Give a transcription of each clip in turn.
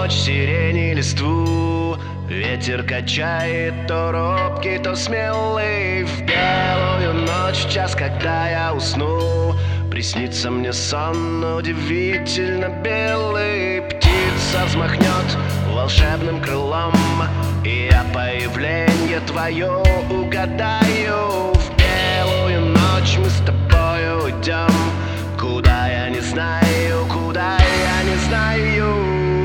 ночь, сирени листву. Ветер качает, то робкий, то смелый. В белую ночь, в час, когда я усну, приснится мне сон удивительно белый. Птица взмахнет волшебным крылом, и я появление твое угадаю. В белую ночь мы с тобой уйдем, куда я не знаю, куда я не знаю.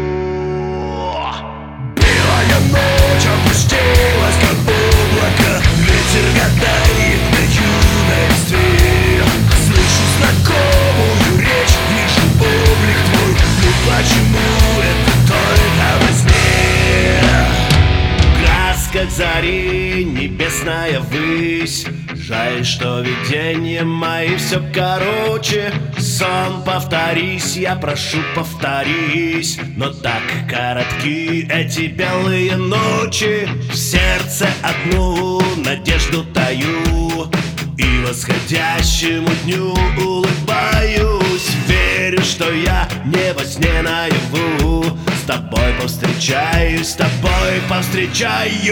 Белая ночь опустилась, как облако, ветер гадает на юной листве. Слышу знакомую речь, вижу облик твой, но почему это только во сне? Краска зари, небесная высь. Жаль, что видения мои все короче. Сон, повторись, я прошу, повторись. Но так коротки эти белые ночи. В сердце одну надежду таю, и восходящему дню улыбаюсь. Верю, что я не во сне наяву. С тобой повстречаюсь, с тобой повстречаюсь.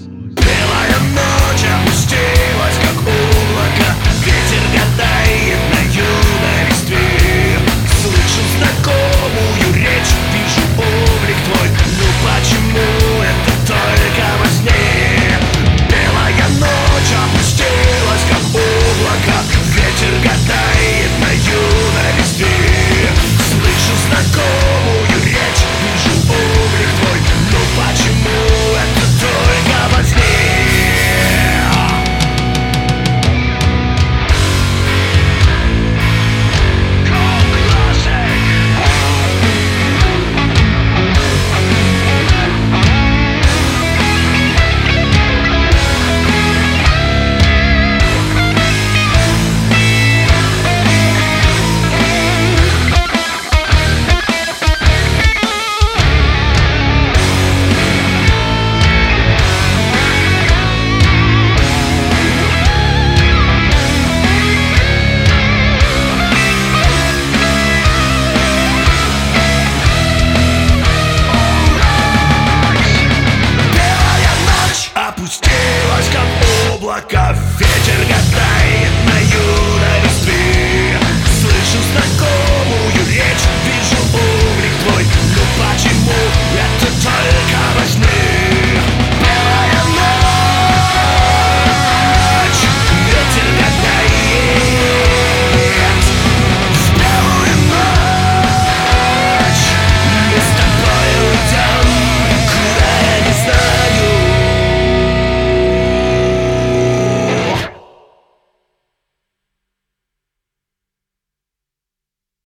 Белая ночь опустилась, как облако, ветер гадает